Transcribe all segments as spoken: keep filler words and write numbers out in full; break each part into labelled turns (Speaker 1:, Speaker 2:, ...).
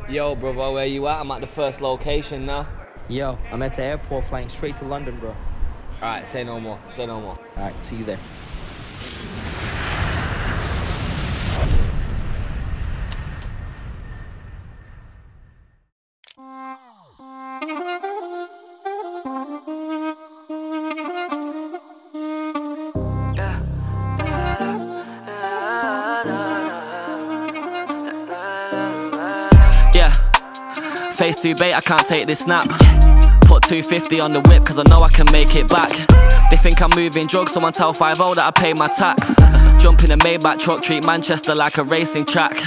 Speaker 1: Yo, brother, where you at? I'm at the first location now.
Speaker 2: Yo, I'm at the airport flying straight to London, bro.
Speaker 1: Alright, say no more. Say no more.
Speaker 2: Alright, see you there.
Speaker 3: Face too bait, I can't take this snap. Put two fifty on the whip cause I know I can make it back. They think I'm moving drugs, someone tell five oh that I pay my tax. Jump in a Maybach truck, treat Manchester like a racing track.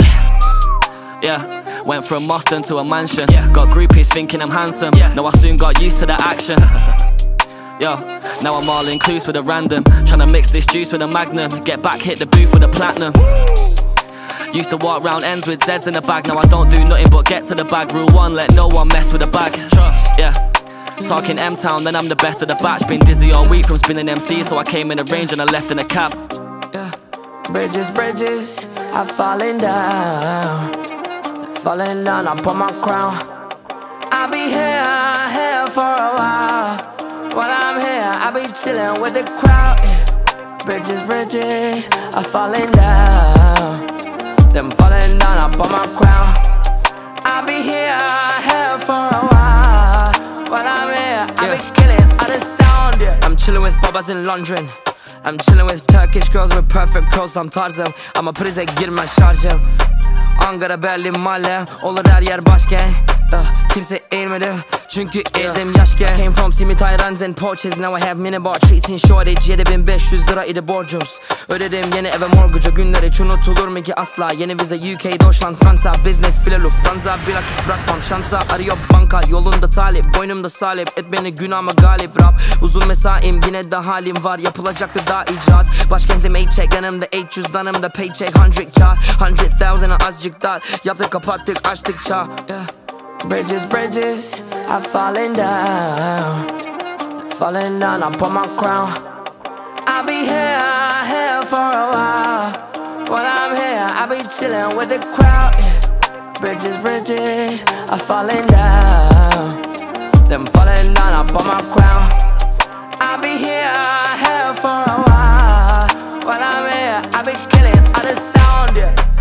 Speaker 3: Yeah, went from Moston to a mansion. Got groupies thinking I'm handsome. No, I soon got used to the action. Yo, now I'm all inclusive with a random. Tryna mix this juice with a magnum. Get back, hit the booth with a platinum. Used to walk round ends with Zeds in the bag. Now I don't do nothing but get to the bag. Rule one, let no one mess with the bag. Trust, yeah. Talking M-Town, then I'm the best of the batch. Been dizzy all week from spinning M C, so I came in the range and I left in a cab.
Speaker 4: Yeah. Bridges, bridges, I'm falling down. Falling down, I put my crown. I'll be here, here for a while. While I'm here, I'll be chilling with the crowd. Yeah. Bridges, bridges, I'm falling down. Them falling down, I put my crown. I'll be here, here for a while. While I'm here, I'll yeah. be killing all the sound, yeah. I'm chilling with babas in London. I'm chilling with Turkish girls with perfect curls, I'm tarzım. Ama prize girme şarjım. Ankara, Berlin, Malle, olur her yer başkent. uh, Kimse eğilmedi çünkü eğildim yaşken. Came from simit runs and porches. Now I have minibar treats in shortage. yedi bin beş yüz lira idi borcumuz. Ödedim yeni eve morguca. Günler hiç unutulur mu ki asla. Yeni vize U K, Deutschland, Fransa. Business bile Lufthansa. Bilakis bırakmam şansa. Arıyor banka yolunda talip. Boynumda salip. Et beni günahıma galip rap. Uzun mesaim yine de halim var. Yapılacaktı daha icat. Başkentim A-check. Yanımda eight cüzdanımda paycheck. Hundred k, hundred thousand'a azıcık dar. Yaptık kapattık açtıkça, yeah. Bridges, bridges, I'm falling down. Falling down, I put my crown. I'll be here, here for a while. When I'm here, I'll be chilling with the crowd, yeah. Bridges, bridges, I'm falling down. Them falling down, I put my crown. I'll be here, here for a while. When I'm here, I'll be killing all the sound, yeah.